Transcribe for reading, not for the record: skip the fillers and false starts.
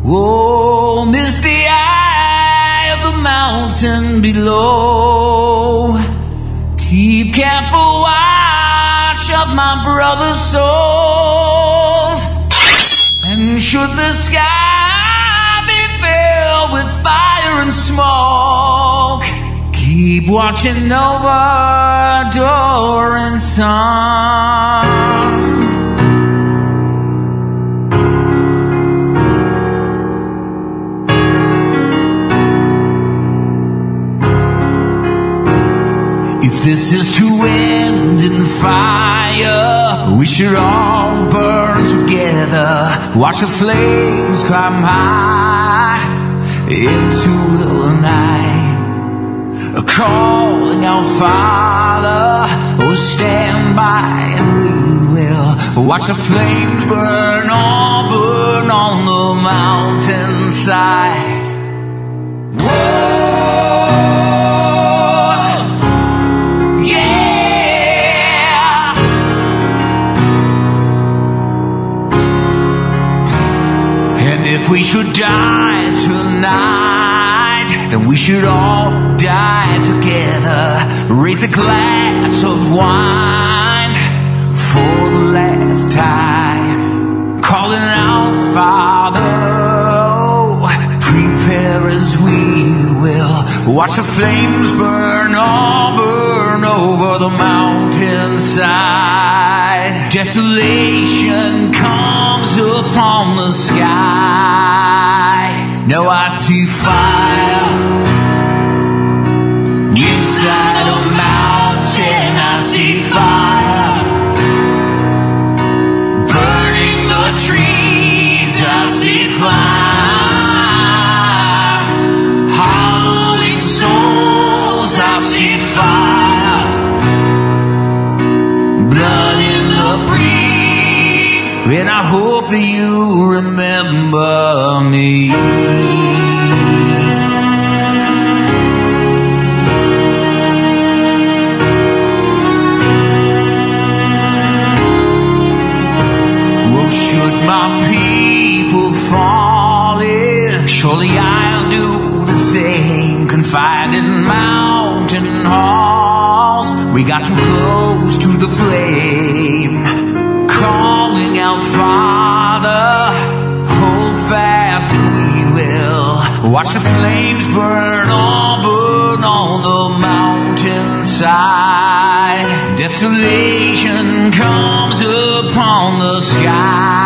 Oh, miss the eye of the mountain below. Keep careful watch of my brother's souls. And should the sky be filled with fire and smoke, keep watching over door and sun. If this is to end in fire, we should all burn together. Watch the flames climb high into the night, calling out, Father, oh, stand by and we will watch the flames burn on the mountainside. Whoa. If we should die tonight, then we should all die together. Raise a glass of wine for the last time, calling out, Father, oh, prepare as we will watch the flames burn over the mountainside. Desolation comes upon the sky. Now I see fire inside a mountain. I see fire burning the trees. I see fire hollowing souls. I see fire, blood in the breeze, and I hope that you remember me. Oh, should my people fall in, surely I'll do the same. Confined in mountain halls, we got too close to the flame, calling out, Father, hold fast and we will watch the flames burn on the mountainside. Desolation comes upon the sky.